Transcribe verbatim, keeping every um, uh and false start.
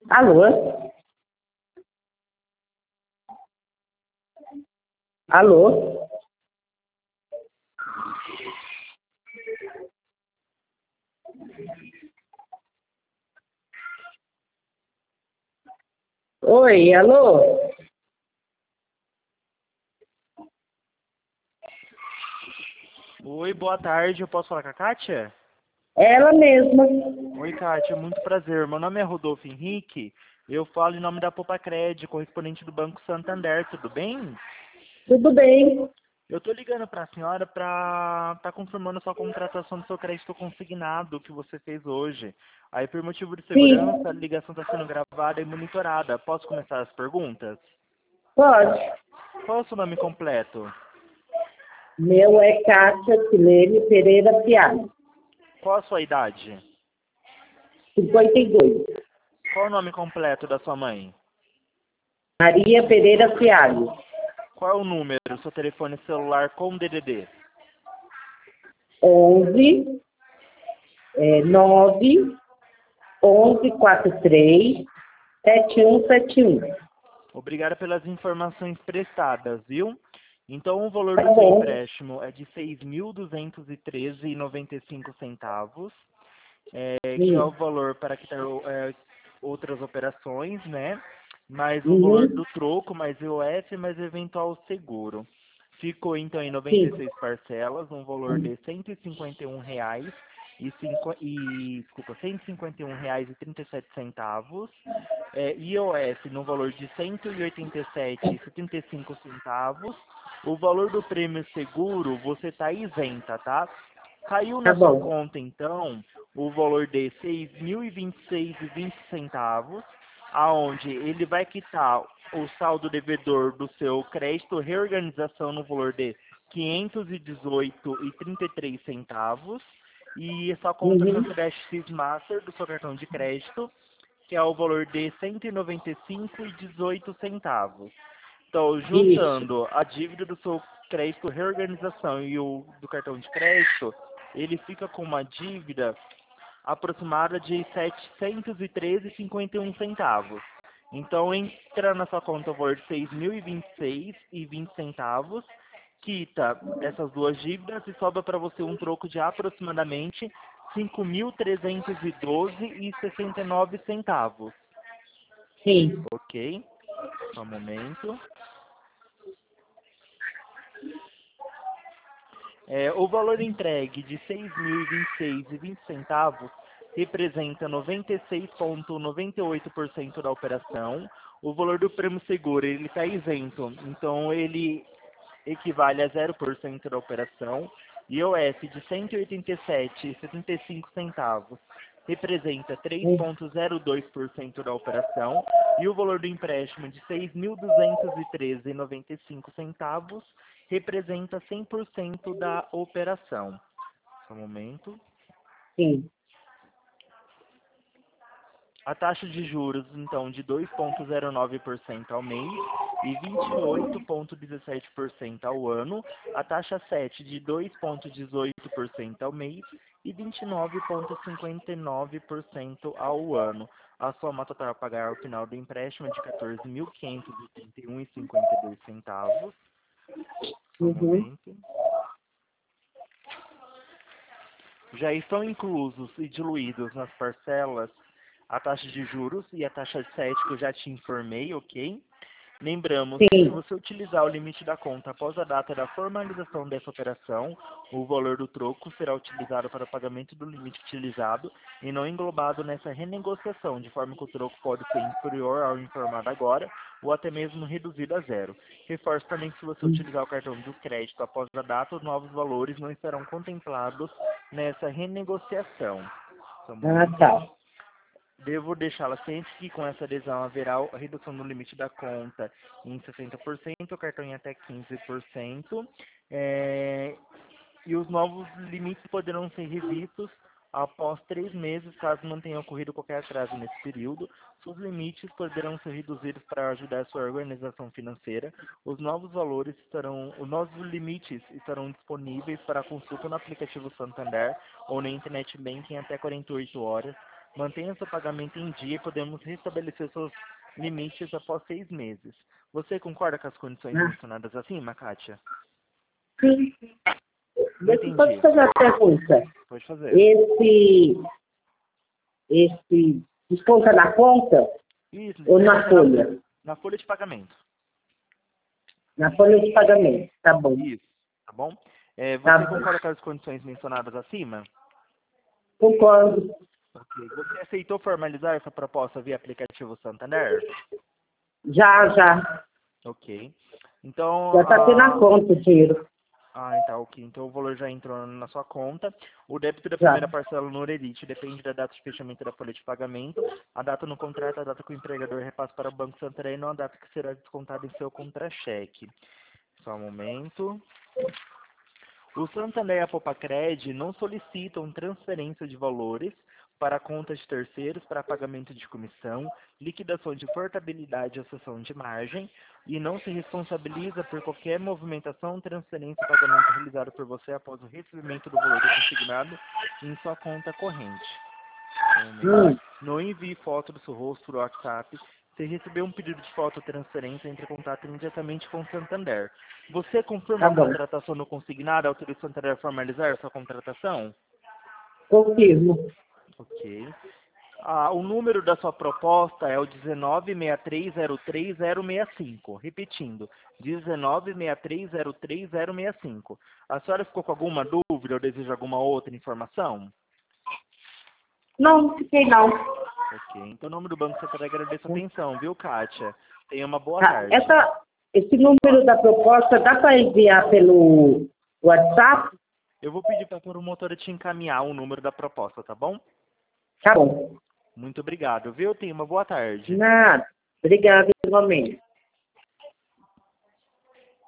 Alô? Alô? Oi, alô? Oi, boa tarde. Eu posso falar com a Kátia? Ela mesma. Oi, Kátia. Muito prazer. Meu nome é Rodolfo Henrique. Eu falo em nome da Popacred, correspondente do Banco Santander. Tudo bem? Tudo bem? Eu tô ligando para a senhora para estar confirmando a sua contratação do seu crédito consignado que você fez hoje. Aí, por motivo de Sim, segurança, a ligação está sendo gravada e monitorada. Posso começar as perguntas? pode. Qual é o seu nome completo? Meu é Cássia Silene Pereira Fialho, Qual a sua idade? cinquenta e dois. Qual o nome completo da sua mãe? Maria Pereira Fialho, Qual é o número do seu telefone celular com D D D? onze, é, nove, onze, quarenta e três, setenta e um setenta e um. Obrigado pelas informações prestadas, viu? Então, o valor Tá do seu bom. empréstimo é de seis mil duzentos e treze reais e noventa e cinco centavos, é, que é o Sim. valor para quitar é, outras operações, né? Mais o valor Uhum. do troco, mais I O F, mais eventual seguro. Ficou, então, em noventa e Sim. seis parcelas, um valor de cento e cinquenta e um reais e, cinco, e desculpa, cento e cinquenta e um reais e trinta e sete centavos. É, I O F no valor de cento e oitenta e sete reais e setenta e cinco centavos. O valor do prêmio seguro você está isenta, tá? Caiu Tá na sua bom. conta, então, o valor de seis mil e vinte e seis reais e vinte centavos, aonde ele vai quitar o saldo devedor do seu crédito reorganização no valor de quinhentos e dezoito reais e trinta e três centavos, e essa conta Uhum. Centro-Oeste X Master do seu cartão de crédito, que é o valor de cento e noventa e cinco reais e dezoito centavos. Então, Isso. juntando a dívida do seu crédito reorganização e o do cartão de crédito, ele fica com uma dívida aproximada de setecentos e treze reais e cinquenta e um centavos. Então, entra na sua conta o valor de seis mil e vinte e seis reais e vinte centavos, quita essas duas dívidas e sobra para você um troco de aproximadamente cinco mil trezentos e doze reais e sessenta e nove centavos. Sim. Ok? Só um momento. É, o valor entregue de seis mil e vinte e seis reais e vinte centavos representa noventa e seis vírgula noventa e oito por cento da operação. O valor do prêmio seguro ele está isento, então ele equivale a zero por cento da operação. I O F de cento e oitenta e sete reais e setenta e cinco centavos representa três Uhum. vírgula zero dois por cento da operação e o valor do empréstimo de seis mil duzentos e treze reais e noventa e cinco centavos representa cem por cento da operação. Só um momento. Sim. A taxa de juros, então, de dois vírgula zero nove por cento ao mês e vinte e oito vírgula dezessete por cento ao ano. A taxa sete de dois vírgula dezoito por cento ao mês e vinte e nove vírgula cinquenta e nove por cento ao ano. A soma total a pagar ao final do empréstimo é de quatorze mil quinhentos e oitenta e um reais e cinquenta e dois centavos. Só um Uhum. momento. Já estão inclusos e diluídos nas parcelas a taxa de juros e a taxa sete que eu já te informei, ok? Lembramos que se Sim. você utilizar o limite da conta após a data da formalização dessa operação, o valor do troco será utilizado para o pagamento do limite utilizado e não englobado nessa renegociação, de forma que o troco pode ser inferior ao informado agora ou até mesmo reduzido a zero. Reforço também que se você utilizar o cartão de crédito após a data, os novos valores não estarão contemplados nessa renegociação. Só um Ah, momento. tá. Devo deixá-la ciente que com essa adesão haverá a redução do limite da conta em sessenta por cento, o cartão em até quinze por cento, é, e os novos limites poderão ser revistos após três meses, caso não tenha ocorrido qualquer atraso nesse período. Os limites poderão ser reduzidos para ajudar a sua organização financeira. Os novos valores estarão, os novos limites estarão disponíveis para consulta no aplicativo Santander ou na Internet Banking até quarenta e oito horas Mantenha seu pagamento em dia e podemos restabelecer seus limites após seis meses. Você concorda com as condições Ah. mencionadas acima, Kátia? Sim. Deixa eu só te Entendi. fazer uma pergunta. Pode fazer. Esse, esse desconta na conta Isso, ou na folha? Na folha de pagamento. Na folha de pagamento, tá bom. Isso, tá bom? É, você Tá bom. concorda com as condições mencionadas acima? Concordo. Ok. Você aceitou formalizar essa proposta via aplicativo Santander? Já, já. Ok. Então, Já tá tendo ah, na conta o dinheiro. ah, então, ok. Então o valor já entrou na sua conta. O débito da Já. primeira parcela no Orelite depende da data de fechamento da folha de pagamento. A data no contrato, a data que o empregador repassa para o Banco Santander e não a data que será descontada em seu contra-cheque. Só um momento. O Santander e a Popacred não solicitam transferência de valores para contas de terceiros para pagamento de comissão, liquidação de portabilidade ou cessão de margem e não se responsabiliza por qualquer movimentação, transferência ou pagamento realizado por você após o recebimento do valor consignado em sua conta corrente. Hum, Não envie foto do seu rosto por WhatsApp. Se receber um pedido de foto ou transferência, entre em contato imediatamente com o Santander. Você confirma tá a bom. contratação no consignado, autoriza o Santander a formalizar a sua contratação? Confirmo. Ok. Ah, o número da sua proposta é o um nove seis três zero três zero seis cinco. Repetindo, um nove seis três zero três zero seis cinco. A senhora ficou com alguma dúvida ou deseja alguma outra informação? Não, fiquei não. Ok. Então, em nome do Banco Santander, agradeço a atenção, viu, Kátia? Tenha uma boa Tá. tarde. Essa, esse número da proposta dá para enviar pelo WhatsApp? Eu vou pedir para a promotora te encaminhar o número da proposta, tá bom? Tá bom. Muito obrigado, viu? Tenha uma boa tarde. Nada. Obrigada, igualmente.